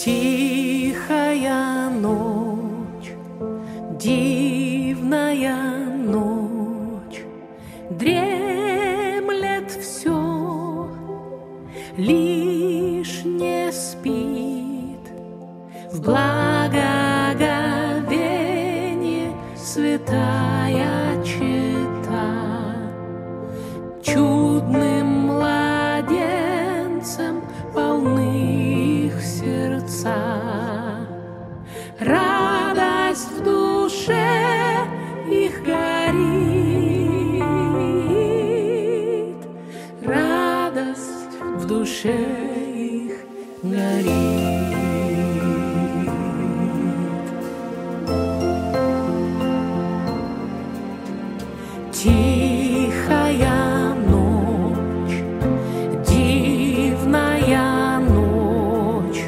Тихая ночь, дивная ночь, дремлет все, лишь не спит. В благоговении святая чета, чудным младенцем полны их сердца. Радость в душе их горит, радость в душе их горит. Тихая ночь, дивная ночь,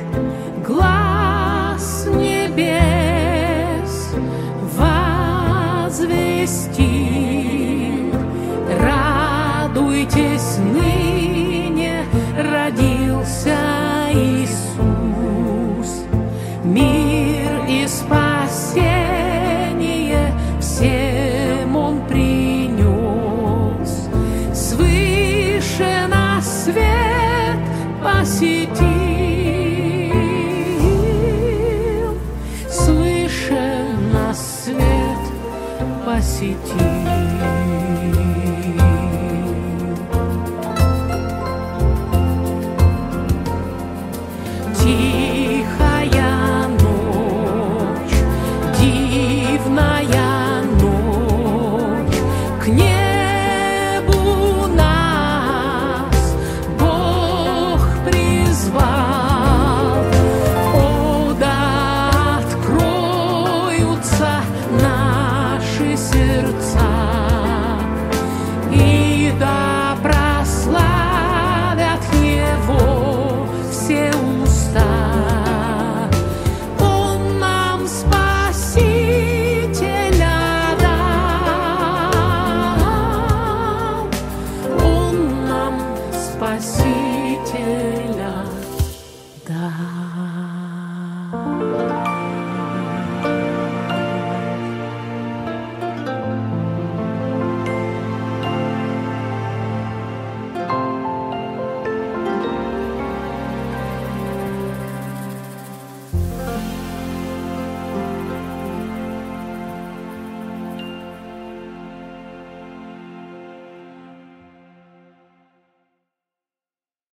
глас небес возвестил. Радуйтесь, ныне родился Иисус, мир и спасение всем Он принес. Свыше нас свет посетил, свыше нас свет посетил.